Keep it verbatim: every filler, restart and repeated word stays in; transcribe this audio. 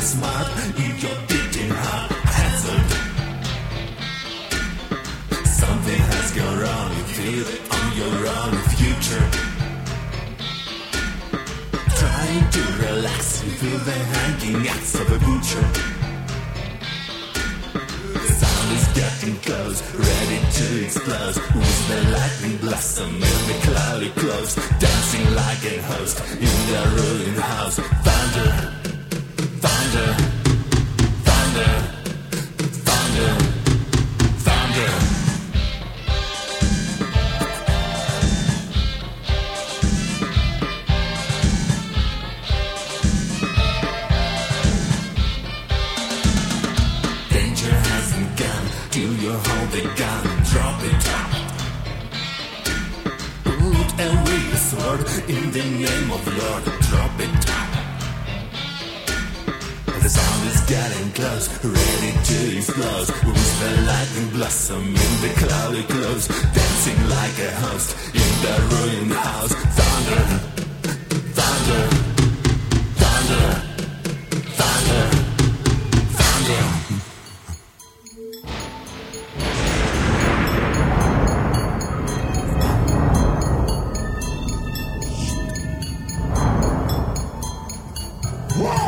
smart in your beating heart. Hazard. Something has gone wrong. You feel it on your own future. Trying to relax, you feel the hanging axe of a butcher. The sound is getting close, ready to explode. With the lightning blossom in the cloudy clothes, dancing like a host in the ruined house. Thunder, thunder, thunder, thunder, thunder. Till you hold the gun, drop it up. Put away the sword in the name of Lord, drop it up. The sound is getting close, ready to explode. With the lightning blossom in the cloudy clothes, dancing like a host in the ruined house. Thunder, thunder, thunder, thunder, thunder. Whoa!